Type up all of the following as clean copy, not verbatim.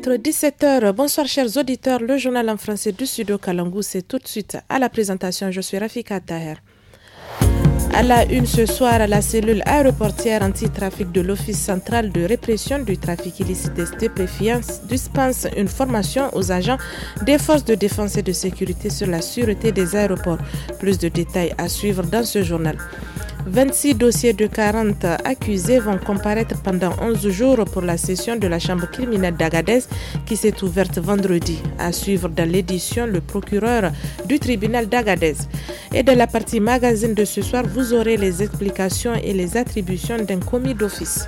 être 17h. Bonsoir chers auditeurs, le journal en français du Studio Kalangu, c'est tout de suite à la présentation. Je suis Rafika Taher. À la une ce soir, la cellule aéroportière anti-trafic de l'Office central de répression du trafic illicite stupéfiant dispense une formation aux agents des forces de défense et de sécurité sur la sûreté des aéroports. Plus de détails à suivre dans ce journal. 26 dossiers de 40 accusés vont comparaître pendant 11 jours pour la session de la chambre criminelle d'Agadez qui s'est ouverte vendredi. À suivre dans l'édition, le procureur du tribunal d'Agadez. Et dans la partie magazine de ce soir, vous aurez les explications et les attributions d'un commis d'office.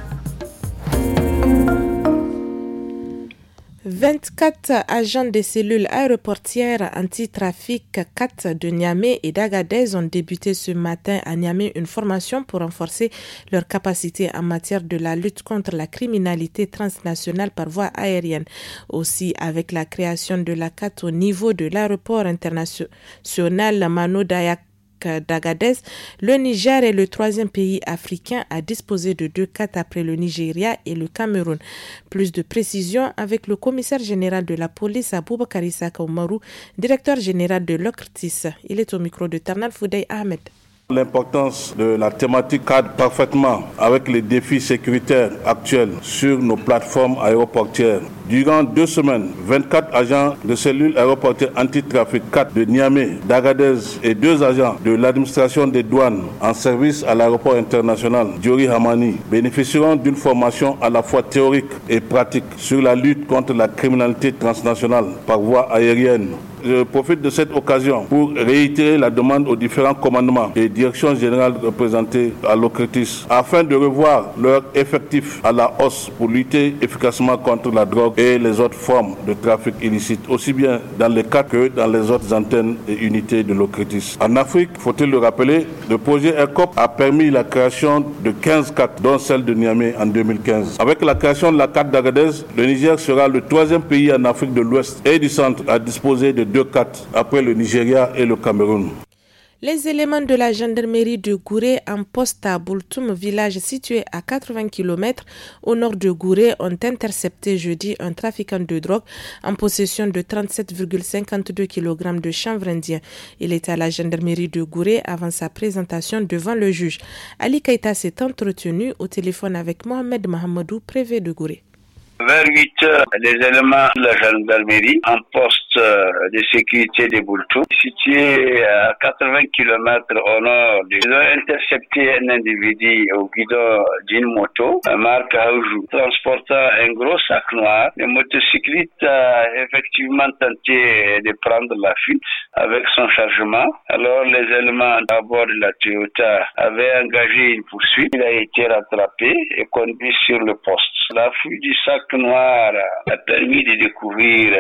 24 agents des cellules aéroportières anti-trafic 4 de Niamey et d'Agadez ont débuté ce matin à Niamey une formation pour renforcer leurs capacités en matière de la lutte contre la criminalité transnationale par voie aérienne. Aussi, avec la création de la 4 au niveau de l'aéroport international Mano Dayak d'Agadez, le Niger est le 3e pays africain à disposer de 2 CAT après le Nigeria et le Cameroun. Plus de précisions avec le commissaire général de la police Aboubakar Issaka Oumarou, directeur général de l'OCRTIS. Il est au micro de Tarnal Foudey Ahmed. L'importance de la thématique cadre parfaitement avec les défis sécuritaires actuels sur nos plateformes aéroportières. Durant 2 semaines, 24 agents de cellules aéroportières anti-trafic 4 de Niamey, d'Agadez et 2 agents de l'administration des douanes en service à l'aéroport international Diori Hamani bénéficieront d'une formation à la fois théorique et pratique sur la lutte contre la criminalité transnationale par voie aérienne. Je profite de cette occasion pour réitérer la demande aux différents commandements et directions générales représentées à l'OCRTIS afin de revoir leur effectif à la hausse pour lutter efficacement contre la drogue et les autres formes de trafic illicite, aussi bien dans les cas que dans les autres antennes et unités de l'OCRTIS. En Afrique, faut-il le rappeler, le projet ERCOP a permis la création de 15 CAT, dont celle de Niamey en 2015. Avec la création de la CAT d'Agadez, le Niger sera le 3e pays en Afrique de l'Ouest et du Centre à disposer de 2 CAT après le Nigeria et le Cameroun. Les éléments de la gendarmerie de Gouré en poste à Boultoum, village situé à 80 km au nord de Gouré, ont intercepté jeudi un trafiquant de drogue en possession de 37,52 kg de chanvre indien. Il était à la gendarmerie de Gouré avant sa présentation devant le juge. Ali Keïta s'est entretenu au téléphone avec Mohamed Mahamadou, préfet de Gouré. Vers 8 heures, les éléments de la gendarmerie en poste de sécurité de Boultou, situé à 80 km au nord, ils ont intercepté un individu au guidon d'une moto, marque Aoujou, transportant un gros sac noir. Le motocycliste a effectivement tenté de prendre la fuite avec son chargement. Alors les éléments à bord de la Toyota avaient engagé une poursuite. Il a été rattrapé et conduit sur le poste. La fuite du sac noir a permis de découvrir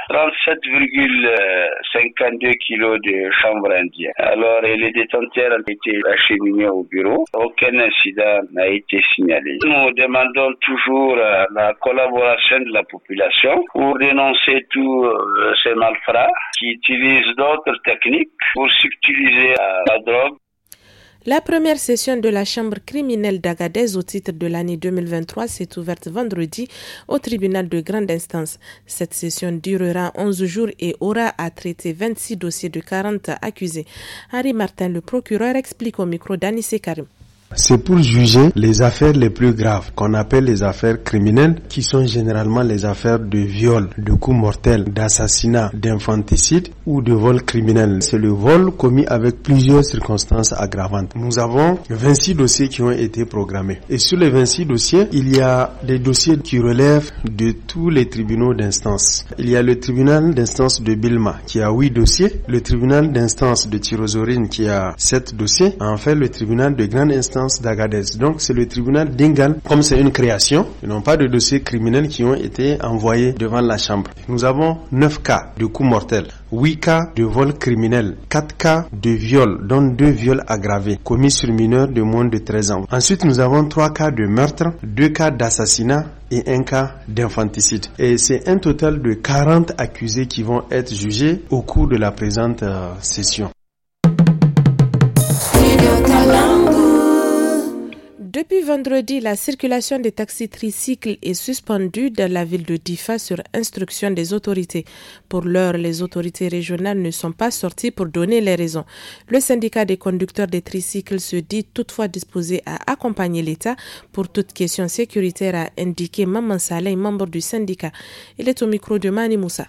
37,52 kilos de chanvre indien. Alors, les détenteurs ont été acheminés au bureau. Aucun incident n'a été signalé. Nous demandons toujours la collaboration de la population pour dénoncer tous ces malfrats qui utilisent d'autres techniques pour subtiliser la drogue. La première session de la chambre criminelle d'Agadez au titre de l'année 2023 s'est ouverte vendredi au tribunal de grande instance. Cette session durera 11 jours et aura à traiter 26 dossiers de 40 accusés. Henri Martin, le procureur, explique au micro d'Anissé Karim. C'est pour juger les affaires les plus graves, qu'on appelle les affaires criminelles, qui sont généralement les affaires de viol, de coups mortels, d'assassinat, d'infanticide ou de vol criminel. C'est le vol commis avec plusieurs circonstances aggravantes. Nous avons 26 dossiers qui ont été programmés. Et sur les 26 dossiers, il y a des dossiers qui relèvent de tous les tribunaux d'instance. Il y a le tribunal d'instance de Bilma qui a 8 dossiers, le tribunal d'instance de Tirozorine qui a 7 dossiers, enfin le tribunal de grande instance d'Agadez. Donc c'est le tribunal d'Ingal. Comme c'est une création, ils n'ont pas de dossiers criminels qui ont été envoyés devant la chambre. Nous avons 9 cas de coups mortels, 8 cas de vol criminel, 4 cas de viol, dont 2 viols aggravés, commis sur mineurs de moins de 13 ans. Ensuite, nous avons 3 cas de meurtre, 2 cas d'assassinat et 1 cas d'infanticide. Et c'est un total de 40 accusés qui vont être jugés au cours de la présente session. Depuis vendredi, la circulation des taxis tricycles est suspendue dans la ville de Difa sur instruction des autorités. Pour l'heure, les autorités régionales ne sont pas sorties pour donner les raisons. Le syndicat des conducteurs des tricycles se dit toutefois disposé à accompagner l'État pour toute question sécuritaire, a indiqué Maman Saleh, membre du syndicat. Il est au micro de Mani Moussa.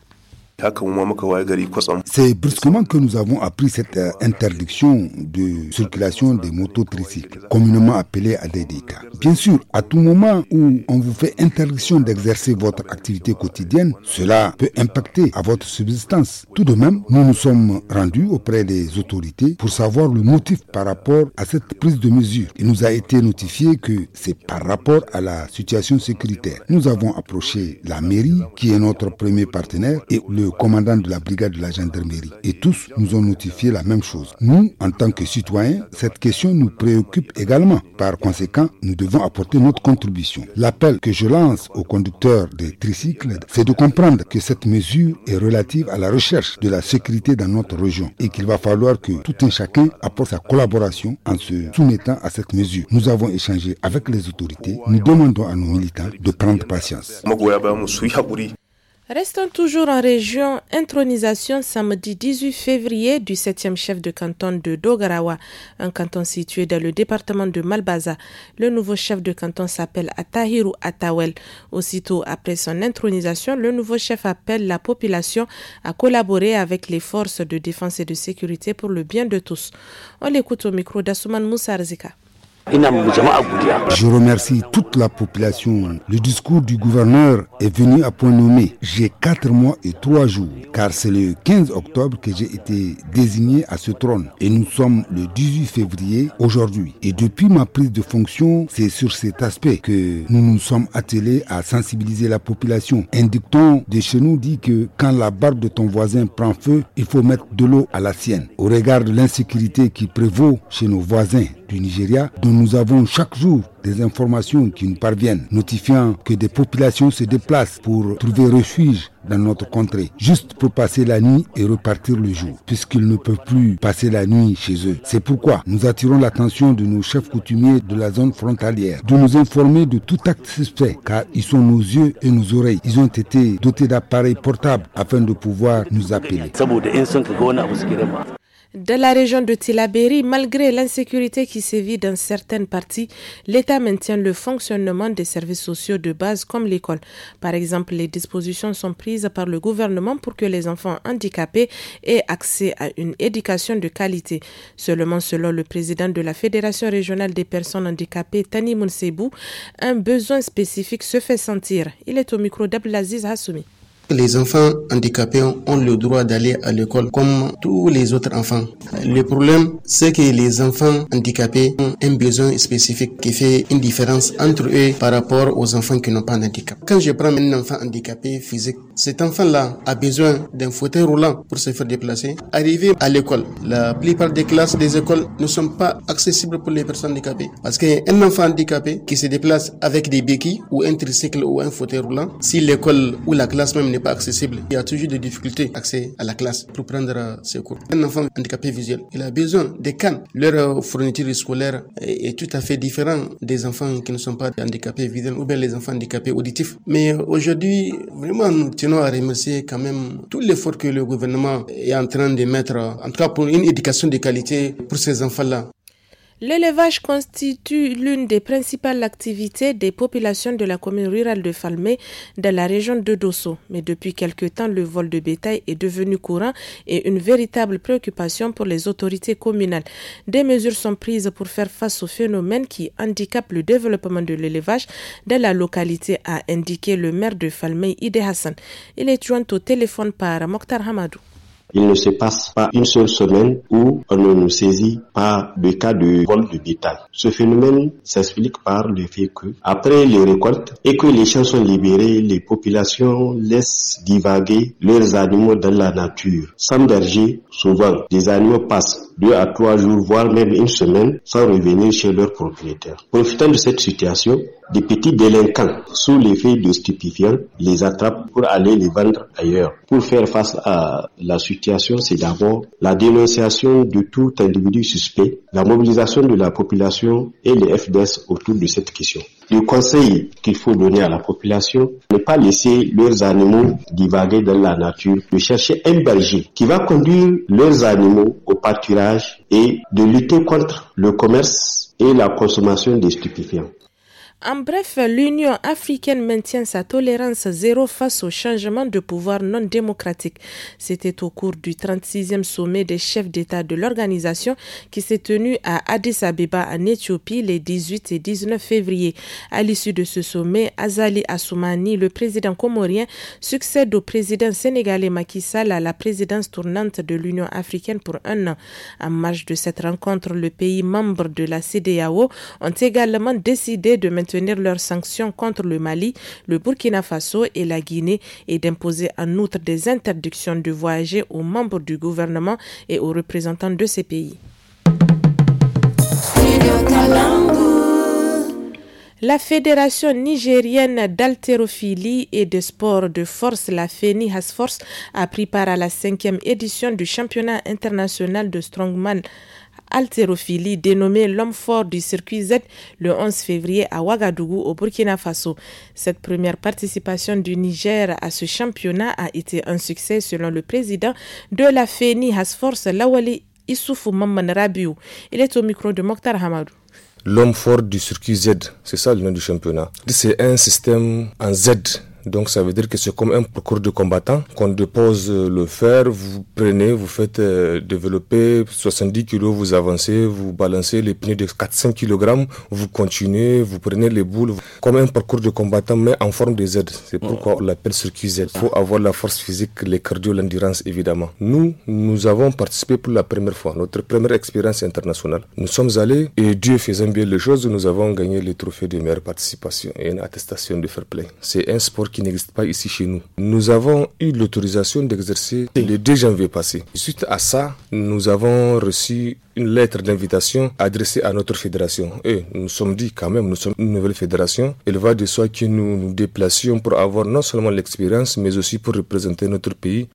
C'est brusquement que nous avons appris cette interdiction de circulation des motos tricycles, communément appelée ADDK. Bien sûr, à tout moment où on vous fait interdiction d'exercer votre activité quotidienne, cela peut impacter à votre subsistance. Tout de même, nous nous sommes rendus auprès des autorités pour savoir le motif par rapport à cette prise de mesure. Il nous a été notifié que c'est par rapport à la situation sécuritaire. Nous avons approché la mairie, qui est notre premier partenaire, et le commandant de la brigade de la gendarmerie. Et tous nous ont notifié la même chose. Nous, en tant que citoyens, cette question nous préoccupe également. Par conséquent, nous devons apporter notre contribution. L'appel que je lance aux conducteurs des tricycles, c'est de comprendre que cette mesure est relative à la recherche de la sécurité dans notre région et qu'il va falloir que tout un chacun apporte sa collaboration en se soumettant à cette mesure. Nous avons échangé avec les autorités. Nous demandons à nos militants de prendre patience. Restons toujours en région, intronisation samedi 18 février du 7e chef de canton de Dogarawa, un canton situé dans le département de Malbaza. Le nouveau chef de canton s'appelle Atahiru Atawel. Aussitôt après son intronisation, le nouveau chef appelle la population à collaborer avec les forces de défense et de sécurité pour le bien de tous. On l'écoute au micro d'Asuman Moussa Arzika. Je remercie toute la population. Le discours du gouverneur est venu à point nommé. J'ai 4 mois et 3 jours, car c'est le 15 octobre que j'ai été désigné à ce trône. Et nous sommes le 18 février aujourd'hui. Et depuis ma prise de fonction, c'est sur cet aspect que nous nous sommes attelés à sensibiliser la population. Un dicton de chez nous dit que quand la barbe de ton voisin prend feu, il faut mettre de l'eau à la sienne. Au regard de l'insécurité qui prévaut chez nos voisins du Nigeria, dont nous avons chaque jour des informations qui nous parviennent, notifiant que des populations se déplacent pour trouver refuge dans notre contrée, juste pour passer la nuit et repartir le jour, puisqu'ils ne peuvent plus passer la nuit chez eux. C'est pourquoi nous attirons l'attention de nos chefs coutumiers de la zone frontalière, de nous informer de tout acte suspect, car ils sont nos yeux et nos oreilles. Ils ont été dotés d'appareils portables afin de pouvoir nous appeler. De la région de Tillabéri, malgré l'insécurité qui sévit dans certaines parties, l'État maintient le fonctionnement des services sociaux de base comme l'école. Par exemple, les dispositions sont prises par le gouvernement pour que les enfants handicapés aient accès à une éducation de qualité. Seulement, selon le président de la Fédération régionale des personnes handicapées, Tani Mounsebou, un besoin spécifique se fait sentir. Il est au micro d'Abdelaziz Hassoumi. Les enfants handicapés ont le droit d'aller à l'école comme tous les autres enfants. Le problème, c'est que les enfants handicapés ont un besoin spécifique qui fait une différence entre eux par rapport aux enfants qui n'ont pas d'handicap. Quand je prends un enfant handicapé physique, cet enfant-là a besoin d'un fauteuil roulant pour se faire déplacer. Arrivé à l'école, la plupart des classes des écoles ne sont pas accessibles pour les personnes handicapées. Parce qu'un enfant handicapé qui se déplace avec des béquilles ou un tricycle ou un fauteuil roulant, si l'école ou la classe même n'est pas accessible, il y a toujours des difficultés d'accès à la classe pour prendre ses cours. Un enfant handicapé visuel, il a besoin des cannes. Leur fourniture scolaire est tout à fait différente des enfants qui ne sont pas handicapés visuels ou bien les enfants handicapés auditifs. Mais aujourd'hui, vraiment, nous tenons à remercier quand même tout l'effort que le gouvernement est en train de mettre, en tout cas pour une éducation de qualité pour ces enfants-là. L'élevage constitue l'une des principales activités des populations de la commune rurale de Falmey dans la région de Dosso. Mais depuis quelque temps, le vol de bétail est devenu courant et une véritable préoccupation pour les autorités communales. Des mesures sont prises pour faire face au phénomène qui handicape le développement de l'élevage dans la localité, a indiqué le maire de Falmey, Ide Hassan. Il est joint au téléphone par Mokhtar Hamadou. Il ne se passe pas une seule semaine où on ne nous saisit pas de cas de vol de bétail. Ce phénomène s'explique par le fait que, après les récoltes et que les champs sont libérés, les populations laissent divaguer leurs animaux dans la nature. Sans berger, souvent, les animaux passent 2 à 3 jours, voire même une semaine, sans revenir chez leur propriétaire. Profitant de cette situation, des petits délinquants, sous l'effet de stupéfiants, les attrapent pour aller les vendre ailleurs. Pour faire face à la situation, c'est d'abord la dénonciation de tout individu suspect, la mobilisation de la population et les FDS autour de cette question. Le conseil qu'il faut donner à la population, ne pas laisser leurs animaux divaguer dans la nature, de chercher un berger qui va conduire leurs animaux au pâturage et de lutter contre le commerce et la consommation des stupéfiants. En bref, l'Union africaine maintient sa tolérance zéro face au changement de pouvoir non démocratique. C'était au cours du 36e sommet des chefs d'État de l'organisation qui s'est tenu à Addis Abeba en Éthiopie les 18 et 19 février. À l'issue de ce sommet, Azali Assoumani, le président comorien, succède au président sénégalais Macky Sall à la présidence tournante de l'Union africaine pour un an. En marge de cette rencontre, les pays membres de la CEDEAO ont également décidé de maintenir leurs sanctions contre le Mali, le Burkina Faso et la Guinée et d'imposer en outre des interdictions de voyager aux membres du gouvernement et aux représentants de ces pays. La Fédération nigérienne d'haltérophilie et de sport de force, la FENI Hasforce, a pris part à la 5e édition du championnat international de strongman haltérophilie dénommé l'homme fort du circuit Z le 11 février à Ouagadougou au Burkina Faso. Cette première participation du Niger à ce championnat a été un succès selon le président de la FENI Hasforce, Lawali Issoufou Mamman Rabiou. Il est au micro de Mokhtar Hamadou. L'homme fort du circuit Z, c'est ça le nom du championnat. C'est un système en Z. Donc ça veut dire que c'est comme un parcours de combattant qu'on dépose le fer, vous prenez, vous faites développer 70 kg, vous avancez, vous balancez les pneus de 400 kg, vous continuez, vous prenez les boules, comme un parcours de combattant mais en forme de Z. C'est pourquoi on l'appelle circuit Z. Il faut avoir la force physique, les cardio, l'endurance évidemment. Nous avons participé pour la première fois, notre première expérience internationale. Nous sommes allés et Dieu faisant bien les choses, nous avons gagné le trophée de meilleure participation et une attestation de fair play. C'est un sport qui n'existe pas ici chez nous. Nous avons eu l'autorisation d'exercer le 2 janvier passé. Suite à ça, nous avons reçu une lettre d'invitation adressée à notre fédération. Et nous nous sommes dit quand même, nous sommes une nouvelle fédération. Il va de soi que nous nous déplacions pour avoir non seulement l'expérience, mais aussi pour représenter notre pays.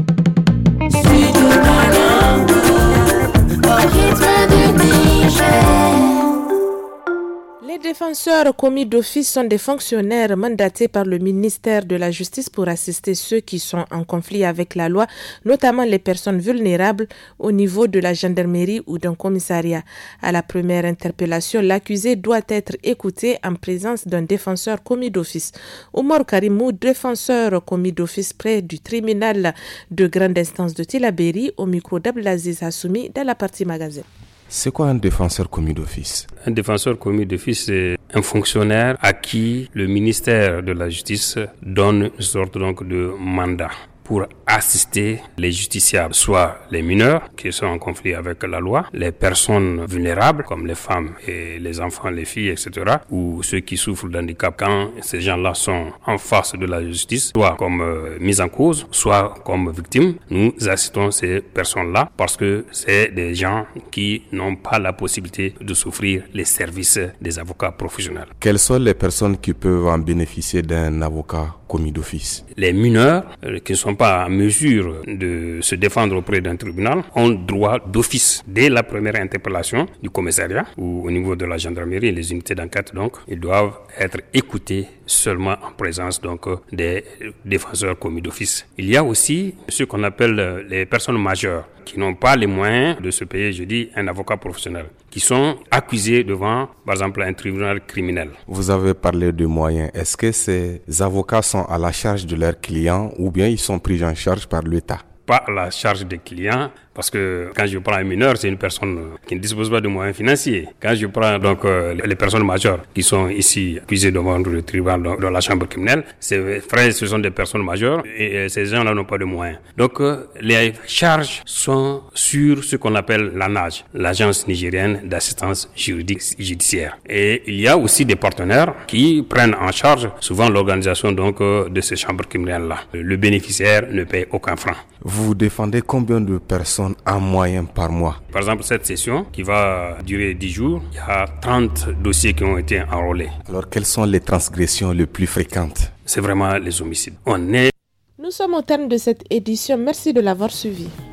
Les défenseurs commis d'office sont des fonctionnaires mandatés par le ministère de la Justice pour assister ceux qui sont en conflit avec la loi, notamment les personnes vulnérables au niveau de la gendarmerie ou d'un commissariat. À la première interpellation, l'accusé doit être écouté en présence d'un défenseur commis d'office. Omar Karimou, défenseur commis d'office près du tribunal de grande instance de Tillabéri, au micro d'Abdelaziz Hassoumi dans la partie magazine. C'est quoi un défenseur commis d'office? Un défenseur commis d'office, c'est un fonctionnaire à qui le ministère de la Justice donne une sorte donc de mandat pour assister les justiciables, soit les mineurs qui sont en conflit avec la loi, les personnes vulnérables comme les femmes et les enfants, les filles, etc., ou ceux qui souffrent d'handicap quand ces gens-là sont en face de la justice, soit comme mis en cause, soit comme victimes. Nous assistons ces personnes-là parce que c'est des gens qui n'ont pas la possibilité de souffrir les services des avocats professionnels. Quelles sont les personnes qui peuvent en bénéficier d'un avocat commis d'office? Les mineurs qui ne sont pas en mesure de se défendre auprès d'un tribunal ont droit d'office dès la première interpellation du commissariat ou au niveau de la gendarmerie et les unités d'enquête. Donc, ils doivent être écoutés seulement en présence donc des défenseurs commis d'office. Il y a aussi ce qu'on appelle les personnes majeures qui n'ont pas les moyens de se payer, je dis, un avocat professionnel, qui sont accusés devant, par exemple, un tribunal criminel. Vous avez parlé de moyens. Est-ce que ces avocats sont à la charge de leurs clients ou bien ils sont pris en charge par l'État? Pas à la charge des clients, parce que quand je prends un mineur, c'est une personne qui ne dispose pas de moyens financiers. Quand je prends donc les personnes majeures qui sont ici accusées devant le tribunal dans la chambre criminelle, ces frères, ce sont des personnes majeures et ces gens-là n'ont pas de moyens. Donc les charges sont sur ce qu'on appelle l'ANAJ, l'Agence nigérienne d'assistance juridique judiciaire. Et il y a aussi des partenaires qui prennent en charge souvent l'organisation donc de ces chambres criminelles-là. Le bénéficiaire ne paye aucun franc. Vous défendez combien de personnes en moyenne par mois? Par exemple, cette session qui va durer 10 jours, il y a 30 dossiers qui ont été enrôlés. Alors, quelles sont les transgressions les plus fréquentes? C'est vraiment les homicides. Nous sommes au terme de cette édition. Merci de l'avoir suivi.